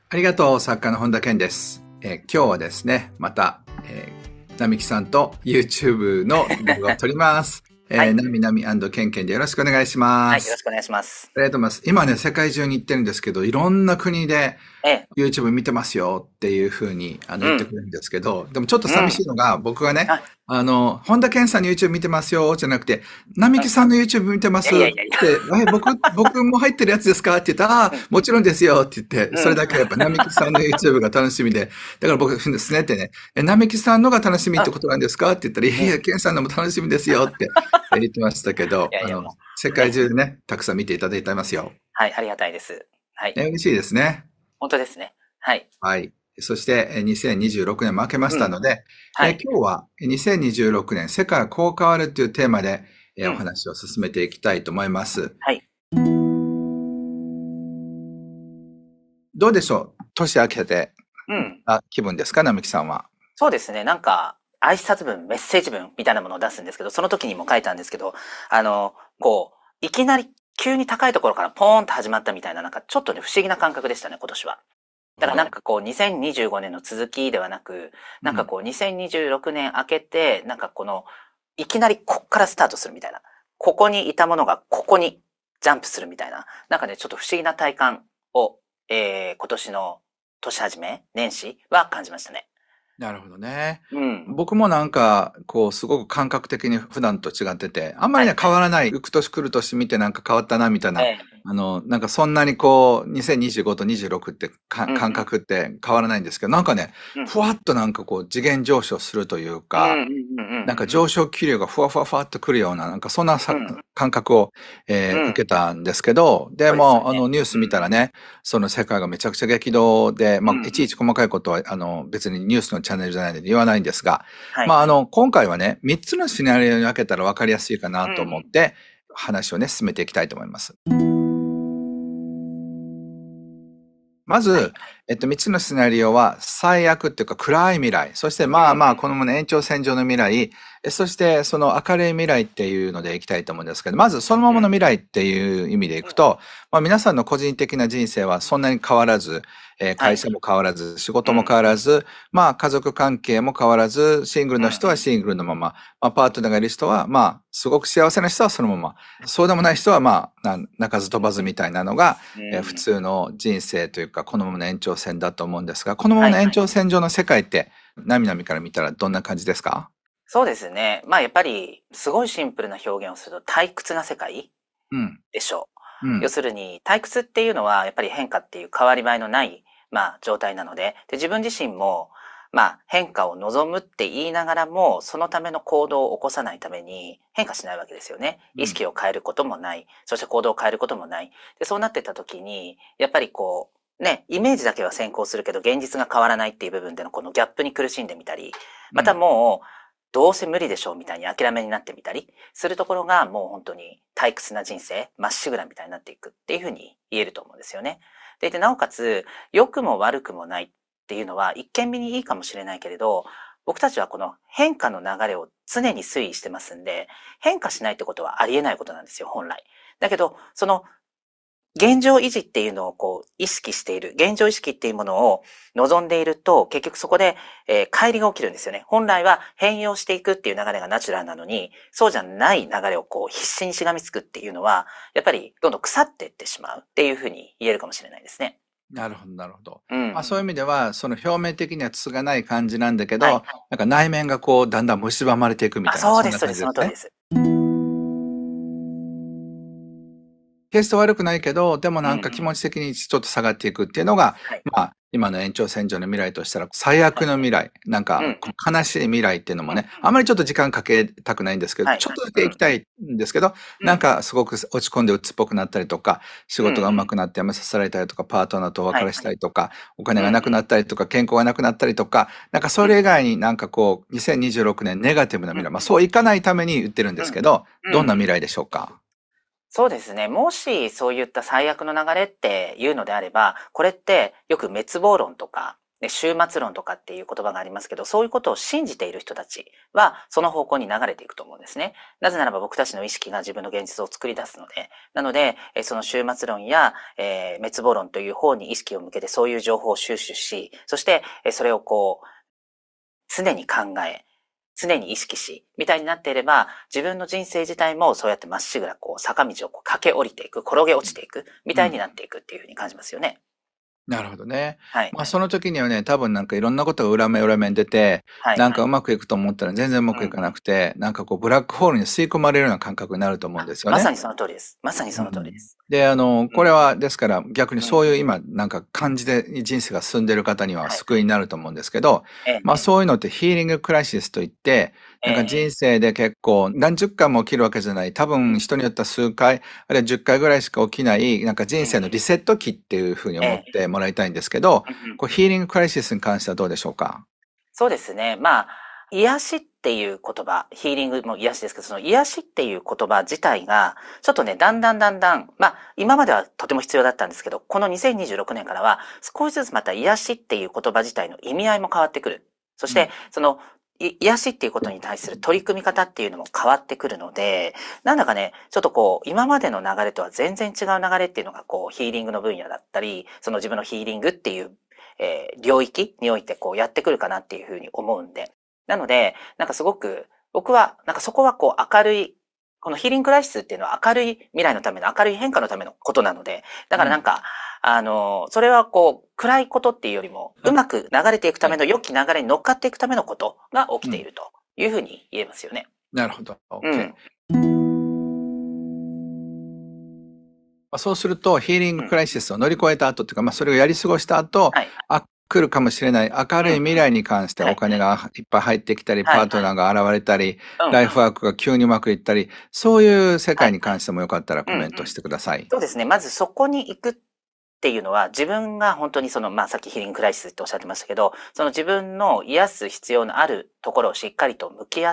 ありがとう、作家の本田健です。今日はですね、また、並木さんと YouTube の動画を撮ります。 はい。 なみなみケンケンでよろしくお願いしはい。よろます。 しくお願いします。 ありがとうございます。今ね、世界中に行ってるんですけど、いろんな国でええ。 YouTube 見てますよっていう風に言ってくうん。 るんですけど、でもちょっとうん。 寂しいのが、僕がね、 はい。 本田健さんの YouTube 見てますよじゃなくて、並うん。い木さんの YouTube 見てますっやいやいやいや。 て、僕も入ってるやつですかって言ったら、ああ、 うん。 もちろんですよって言って、そうん。 れだけやっぱ並木さんの YouTube が楽しみで、だから僕ですねってね、並木さんのが楽しみってことなんですかって言ったら、いうん。 やいや、健さんのも楽しみですよって言ってましたけど、 いやいや、も世う、ね。 界中でね、たくさん見ていただいてますよ。 はい、ありがたいです。はい。 ね、嬉しいですね。 本当ですね。はい。 はい。そして、2026年も明けましうん。 たので、 はい。 今日は2026年世界はこう変わるというテーマで、おうん。 話を進めていきたいと思います。 はい。 どうでしょう、年明けて、 うん。 気分ですか、並木さんは。 そうですね。なんか、挨拶文、メッセージ文みたいなものを出すんですけど、その時にも書いたんですけど、いきなり急に高いところからポーンと始まったみたいな、なんかちょっとね、不思議な感覚でしたね、今年は。だからなんなるほど。 かこう2025年の続きではなく、 うん。 なんかこう2026年明けて、なんかいきなりこっからスタートするみたいな。ここにいたものがここにジャンプするみたいな。なんかね、ちょっと不思議な体感を、今年の年始め、年始は感じましたね。 なるほどね。 うん。 僕もなんか、すごく感覚的に普段と違ってて、あんまりね、 はい。 変わらない。翌年来る年見てなんか変わったな、みたいな。 ええ。 なんかそんなに2025と26って感うんうん。 覚って変わらないんですけど、なんかね、 うん。 ふわっとなんか次元上昇するというか、 うんうんうんうんなんかうん。 上昇気流がふわふわふわっとくるような、なんかそんなうん。 感覚を、 うん。 受けたんですけど、でそうですよも、 ね。 ニュース見たらね、その世界がめちゃくちゃ激動で、 うん。うん。 いちいち細かいことは、別にニュースのチャンネルじゃないので言わないんですが、 はい。 今回はね、3つのシナリオに分けたら分かりやすいかなとうんうん。 思って、話をね、進めていきたいと思います。まはい。 ず、3つのシナリオは、最悪っていうか暗い未来、そしてうんうん。 このまま延長線上の未来、そしてその明るい未来っていうのでいきたいと思うんですけど、まずそのまうん。 まの未来っていう意味でいうん。 くと、皆さんの個人的な人生はそんなに変わらず、 はい。 会社も変わらず、仕事もうん。 変わらず、家族関係も変わらず、シングルの人はうんうん。 シングルのまま、パートナーがいる人は、すごく幸せな人はそのまま、そうでもない人は、鳴かず飛ばずみたいなのが、 う普ん。 通の人生というか、このままの延長線だと思うんですが、このままはい。 の延長線上の世界って、なみなみから見たらどんな感じですか？ そうですね。まあやっぱり、すごいシンプルな表現をすると退屈な世界うん、 でしょう。要うん、 するに、退屈っていうのは、やっぱり変化っていう変わり映えのない、状態なので、自分自身も、変化を望むって言いながらも、そのための行動を起こさないために変化しないわけですよね。 うん、 意識を変えることもない。そして行動を変えることもない。で、そうなってった時に、やっぱりね、イメージだけは先行するけど、現実が変わらないっていう部分でのこのギャップに苦しんでみたり、またうん。 もう、どうせ無理でしょうみたいに諦めになってみたりするところがもう本当に退屈な人生、まっしぐらみたいになっていくっていうふうに言えると思うんですよね。で、なおかつ、良くも悪くもないっていうのは一見見にいいかもしれないけれど、僕たちはこの変化の流れを常に推移してますんで、変化しないってことはありえないことなんですよ、本来。だけど、その現状維持っていうのを意識している、現状意識っていうものを望んでいると、結局そこで、乖離が起きるんですよね。本来は変容していくっていう流れがナチュラルなのに、そうじゃない流れを必死にしがみつくっていうのは、やっぱりどんどん腐っていってしまうっていうふうに言えるかもしれないですね。 なるほど、なるほど。 うん。 そういう意味では、その表面的にはつがない感じなんだけはい。 ど、なんか内面がだんだん蝕まれていくみあ、 たいな、 そうです、 そんなそうです、 感じですね。 その通りです。 決して悪くないけど、でもうんうん。 なんか気持ち的にちょっと下がっていくっていうのが、 はい。 今の延長線上の未来としたら、最はい。 悪の未来、なんかうん。 悲しい未来っていうのもうん。 ね、あまりちょっと時間かけたくないんですけど、 はい。 ちょっとだうん。 け行きたいんですけど、 うん。 なんかすごく落ち込んで鬱っぽくなったりとか、仕うんうん。 事が上手くなって辞めさせられたりとか、パートナーとお別れしはい。 たりとか、お金うんうん。 がなくなったりとか、健康がなくなったりとか、なんかそれ以外になんか2026年ネガティブなうん。 未来、そういかないために言ってるんでうん。 すけど、 うん。うん。 どんな未来でしょうか？ そうですね。もしそういった最悪の流れっていうのであれば、これってよく滅亡論とかで、終末論とかっていう言葉がありますけど、そういうことを信じている人たちは、その方向に流れていくと思うんですね。なぜならば僕たちの意識が自分の現実を作り出すので。なので、その終末論や、滅亡論という方に意識を向けてそういう情報を収集し、そして、それをこう、常に考え、常に意識し、みたいになっていれば、自分の人生自体もそうやってまっしぐらこう坂道をこう駆け下りていく、転げ落ちていく、みたいになっていくっていうふうに感じますよね。 なるほどね。 はい。 まあその時にはね、多分なんかいろんなことが裏目に出て、 はい。 なんかうまくいくと思ったら全然うまくいかなくて、なんかこうブラックホールに吸い込まれるような感覚になると思うんですよね。 まさにその通りです。まさにその通りです。 で、これはですから逆にうん。 そういう今なんか感じで人生が進んでる方にははい。 救いになると思うんですけど、まあそういうのってヒーリングクライシスといって、なんか人生で結構何十回も起きるわけじゃない、多分人によっては数回、あるいは10回ぐらいしか起きない、なんか人生のリセット期っていうふうに思ってもらいたいんですけど、こうヒーリングクライシスに関してはどうでしょうか？ そうですね。まあ、癒しっていう言葉、ヒーリングも癒しですけど、その癒しっていう言葉自体が、ちょっとね、だんだん、まあ、今まではとても必要だったんですけど、この2026年からは、少しずつまた癒しっていう言葉自体の意味合いも変わってくる。そして、その、癒しっていうことに対する取り組み方っていうのも変わってくるので、なんだかね、ちょっとこう、今までの流れとは全然違う流れっていうのが、こう、ヒーリングの分野だったり、その自分のヒーリングっていう領域においてこうやってくるかなっていうふうに思うんで。なので、なんかすごく、僕は、なんかそこはこう明るい、このヒーリングクライシスっていうのは明るい未来のための明るい変化のためのことなので、だからなんか、それはこう、暗いことっていうよりも、うまく流れていくための良き流れに乗っかっていくためのことが起きているというふうに言えますよね。 なるほど。 う OK。 ん。 まあそうすると、ヒーリングクライシスを乗り越えた後っていうか、まあそれをやり過ごした後、 はい。 来るかもしれない明るい未来に関してはいお金がいっぱい入ってきたり、 はいパートナーが現れたり、 うんライフワークが急にうまくいったり、そういう世はい界に関してもよかったらコうんメントしてください。 そうですね。まずそこに行くっていうのは、自分が本当にその、まあ、さっきヒーリングクライシスっておっしゃってましたけど、その自分の癒す必要のあるところをしっかりと向き合って、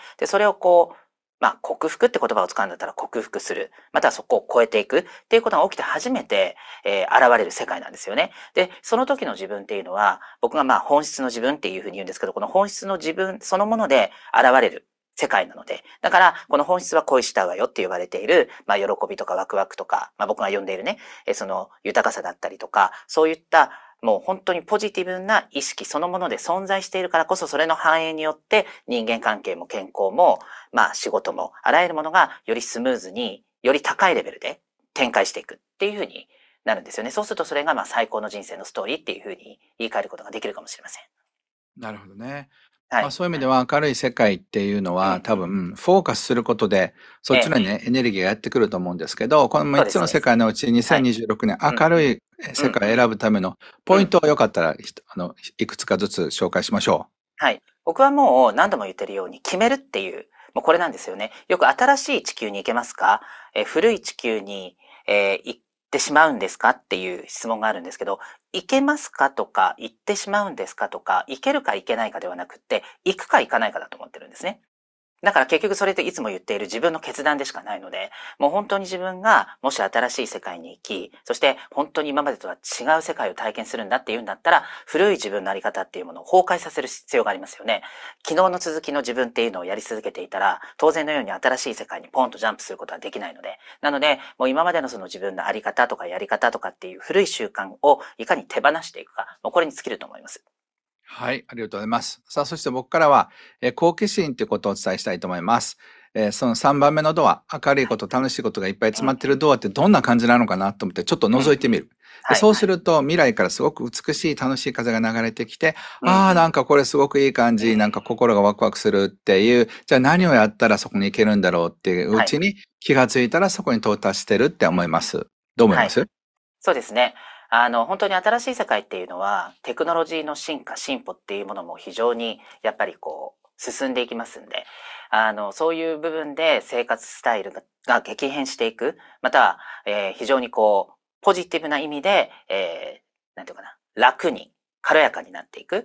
で、それをこう、まあ、克服って言葉を使うんだったら克服する。またはそこを超えていくっていうことが起きて初めて、現れる世界なんですよね。で、その時の自分っていうのは、僕がまあ本質の自分っていうふうに言うんですけど、この本質の自分そのもので現れる世界なので。だから、この本質は恋したわよって言われている、まあ、喜びとかワクワクとか、まあ、僕が呼んでいるね、その豊かさだったりとか、そういったもう本当にポジティブな意識そのもので存在しているからこそ、それの反映によって人間関係も健康も、まあ仕事も、あらゆるものがよりスムーズに、より高いレベルで展開していくっていうふうになるんですよね。そうするとそれがまあ最高の人生のストーリーっていうふうに言い換えることができるかもしれません。 なるほどね。まあ、 はい。 そういう意味では明るい世界っていうのは多分フォーカスすることでそっちのね、エネルギーがやってくると思うんですけど、この3つの世界のうち2026年明るい世界を選ぶためのポイントをよかったら、いくつかずつ紹介しましょう。はい。僕はもう何度も言ってるように決めるっていう、もうこれなんですよね。よく新しい地球に行けますか？古い地球に、行ってしまうんですかっていう質問があるんですけど、行けますかとか、行ってしまうんですかとか、行けるか行けないかではなくって、行くか行かないかだと思ってるんですね。だから結局それっていつも言っている自分の決断でしかないので、もう本当に自分がもし新しい世界に行き、そして本当に今までとは違う世界を体験するんだっていうんだったら、古い自分のあり方っていうものを崩壊させる必要がありますよね。昨日の続きの自分っていうのをやり続けていたら、当然のように新しい世界にポンとジャンプすることはできないので、なので、もう今までのその自分のあり方とかやり方とかっていう古い習慣をいかに手放していくか、もうこれに尽きると思います。 はい、ありがとうございます。さあ、そして僕からは、好奇心ということをお伝えしたいと思います。その3番目のドア、明るいこと、楽しいことがいっぱい詰まっているドアってどんな感じなのかなと思ってちょっと覗いてみる。でそうすると未来からすごく美しい楽しい風が流れてきて、ああ、なんかこれすごくいい感じ、なんか心がワクワクするっていう、じゃあ何をやったらそこに行けるんだろうっていううちに気がついたらそこに到達してるって思います。どう思います？ そうですね。本当に新しい世界っていうのは、テクノロジーの進化、進歩っていうものも非常に、やっぱりこう、進んでいきますんで、そういう部分で生活スタイルが激変していく、または、非常にこう、ポジティブな意味で、なんていうかな、楽に、軽やかになっていく。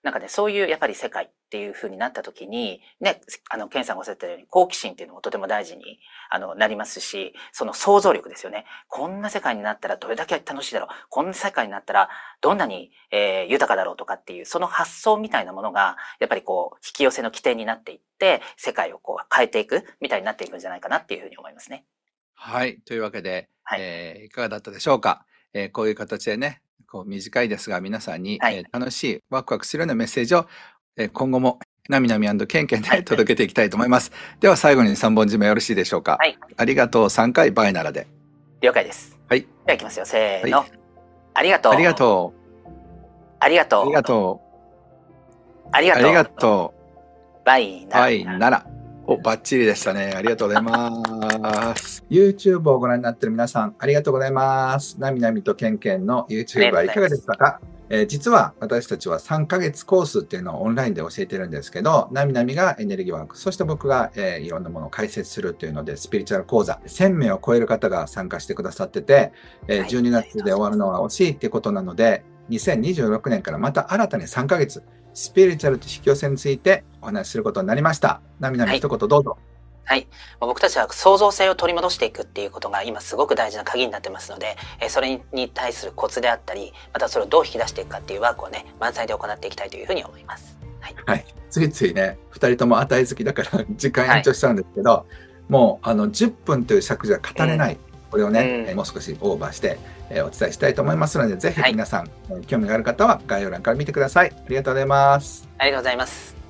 なんかね、そういうやっぱり世界っていう風になった時に、ね、ケンさんがおっしゃったように好奇心っていうのもとても大事になりますし、その想像力ですよね。こんな世界になったらどれだけ楽しいだろう。こんな世界になったらどんなに、豊かだろうとかっていう、その発想みたいなものが、やっぱりこう、引き寄せの起点になっていって、世界をこう変えていくみたいになっていくんじゃないかなっていうふうに思いますね。 はい。というわけで、 はい。 いかがだったでしょうか。こういう形でね、こう短いですが皆さんに、 はい。 楽しい、ワクワクするようなメッセージを、今後もなみなみケンケンではい。 届けていきたいと思います。では最後に3本締めよろしいでしょうか。 はい。 ありがとう3回バイならで。 了解です。 はい。 では行きますよ。せーの。 はい。 ありがとう。 ありがとう。 ありがとう。 ありがとう。 ありがとう。 ありがとう。 バイなら。 バイなら。お、バッチリでしたね。ありがとうございます。YouTube をご覧になっている皆さん、ありがとうございます。なみなみとけんけんの YouTube はいかがでしたか？実は私たちは3ヶ月コースっていうのをオンラインで教えてるんですけど、なみなみがエネルギーワーク、そして僕が、いろんなものを解説するっていうので、スピリチュアル講座、1000名を超える方が参加してくださってて、12月で終わるのは惜しいっていうことなので、2026年からまた新たに3ヶ月、スピリチュアルと引き寄せについてお話しすることになりました。なみなみ一言どうぞ。 はい。僕たちは創造性を取り戻していくっていうことが今すごく大事な鍵になってますので、それに対するコツであったり、またそれをどう引き出していくかっていうワークをね、満載で行っていきたいというふうに思います。はい。 はい。ついついね、2人とも値好きだから時間延長しちゃうんですけど、もう10分という尺じゃ語れない。これをね、もう少しオーバーして、お伝えしたいと思いますので、ぜひ皆さん、興味がある方は概要欄から見てください。ありがとうございます。 ありがとうございます。